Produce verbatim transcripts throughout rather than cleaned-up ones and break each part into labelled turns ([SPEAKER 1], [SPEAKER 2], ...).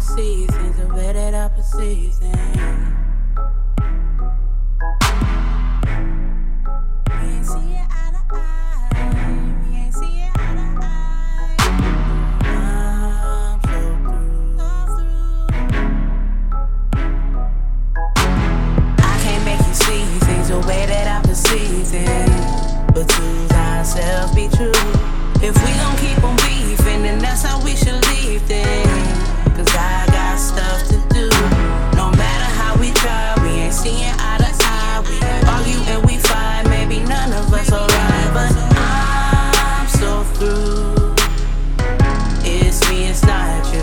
[SPEAKER 1] see things the way that I perceive things. We ain't see it eye to eye. We ain't see it eye to eye. I'm so through. So through. I can't make you see things the way that I perceive them, but to thyself be true. If we gon' keep on beefing, then that's how we should leave things. Cause I got stuff to do. No matter how we try, we ain't seeing eye to eye. We argue and we fight, maybe none of us alright, but I'm so through. It's me, it's not you.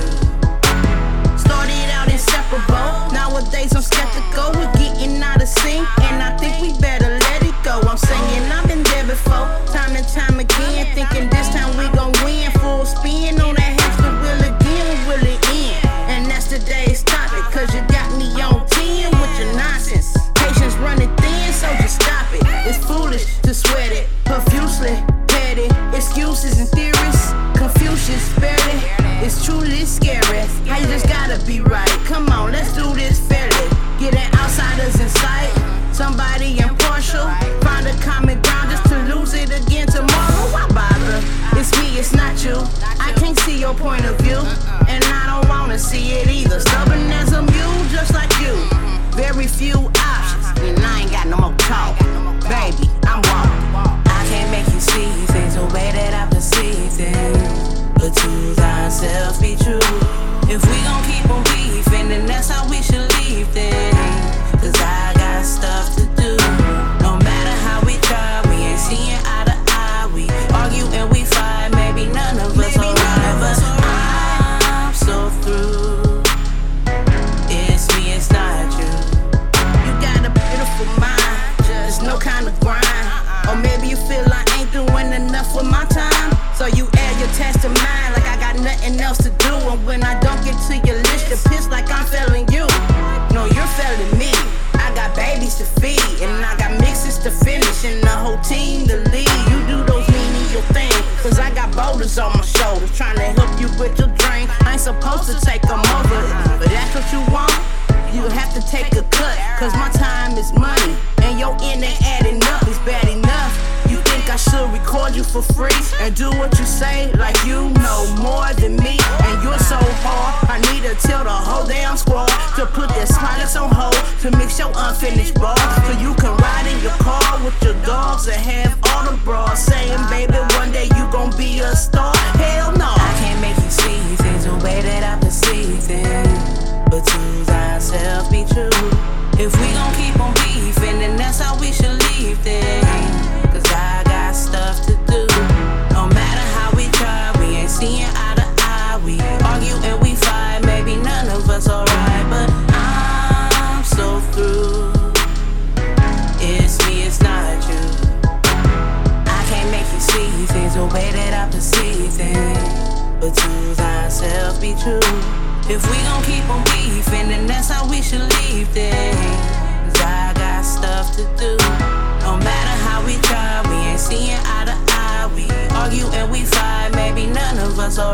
[SPEAKER 1] Started out inseparable, nowadays I'm skeptical. We're getting out of sync, and I think we better let it go. I'm saying I've been there before, time and time again, thinking this time we gon' win. Full spin on that hamster wheel again, will it end? And that's today's topic, cause you got me on ten with your nonsense. Patience running thin, so just stop it. It's foolish to sweat it, profusely petty. Excuses and theories, Confucius barely. It's truly scary, how you just gotta be right. Come on, let's do this fairly. Getting outsiders in sight, somebody impartial. Find a common ground just to lose it again tomorrow. Why bother? It's me, it's not you. I can't see your point of view, and I don't wanna see it either. Stubborn as a mule, just like you. Very few options, and I ain't got no more talk. Baby, I'm walking. I can't make you see things the way that I perceive them, but to thyself be true. If we gon' keep on beefing, then that's how we should leave things. Cause I got stuff to do. No matter how we try, we ain't seeing eye to eye. We argue and we fight, maybe none of us alright, but I'm so through. It's me, it's not you. You got a beautiful mind, just no kind of grind. Or maybe you feel I ain't doing enough with my time, so you add your task to mine like I got nothing else to do. And when I don't get to your list, you're pissed like I'm failing you. No, you're failing me. I got babies to feed, and I got mixes to finish, and the whole team to lead. You do those menial things, cause I got boulders on my shoulders, trying to help you with your dream. I ain't supposed to take them over, but that's what you want. You have to take a cut, cause my time is money, and your end ain't adding up, it's bad enough. You think I should record you for free, and do what you say like you know more than me. And you're so hard, I need to tell the whole damn squad to put their smileys on hold, to mix your unfinished ball, so you can ride in your car with your dogs and have all the bras saying, baby, one day you gon' be a star. Hell no, I can't make you see things the way that I perceive them, but to thyself be true. If we gon' keep on beefing, then that's how we should leave things. Cause I got stuff to do. No matter how we try, we ain't seeing eye to eye. We argue and we fight, maybe none of us alright, but I'm so through. It's me, it's not you. I can't make you see things the way that I perceive them, but to thyself be true. If we gon' keep on beefing, then that's how we should leave things. Cause I got stuff to do. No matter how we try, we ain't seeing eye to eye. We argue and we fight, maybe none of us are